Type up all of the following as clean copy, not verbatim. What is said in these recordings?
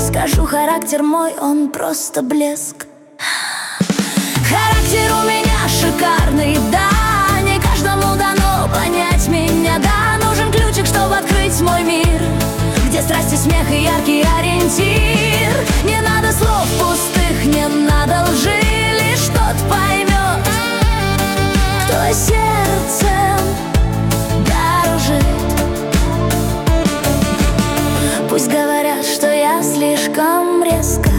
Скажу, характер мой, он просто блеск. Характер у меня шикарный, да. Не каждому дано понять меня, да. Нужен ключик, чтобы открыть мой мир, где страсти, смех и яркий ориентир. Не надо слов пустых, не надо лжи, лишь тот поймет, кто сердцем дорожит. Пусть говорят, что я слишком резко,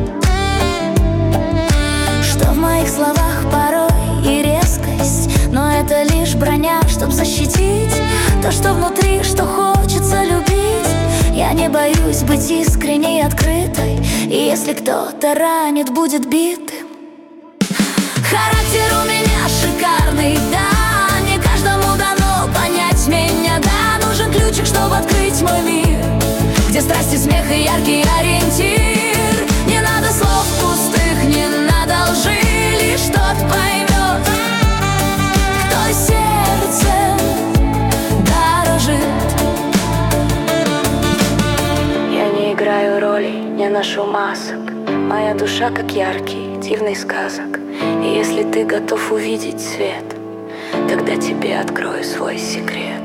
что в моих словах порой и резкость, но это лишь броня, чтоб защитить то, что внутри, что хочется любить. Я не боюсь быть искренней и открытой, и если кто-то ранит, будет битым. Характер у меня шикарный, да. Не каждому дано понять меня, да. Нужен ключик, чтобы открыть мой мир, где страсти, смех и яркий ориентир. Не надо слов пустых, не надо лжи, лишь тот поймет, кто сердцем дорожит. Я не играю роли, не ношу масок. Моя душа как яркий, дивный сказок. И если ты готов увидеть свет, тогда тебе открою свой секрет.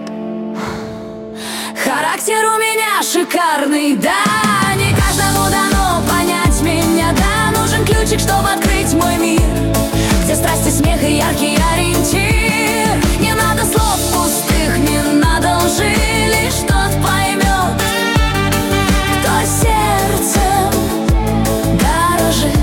Характер у меня шикарный, да. Не каждому дано понять меня, да. Нужен ключик, чтобы открыть мой мир, где страсти, смех и яркий ориентир. Не надо слов пустых, не надо лжи, лишь тот поймет, кто сердцем дорожит.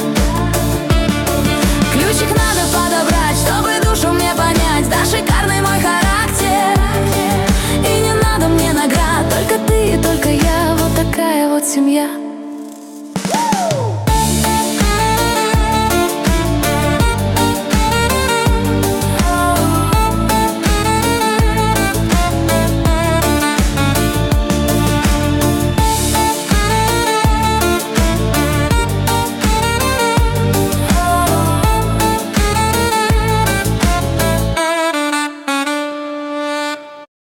Ключик надо подобрать, чтобы душу мне понять, да, шикарный мой характер. И не надо мне наград, только ты и только я, вот такая вот семья.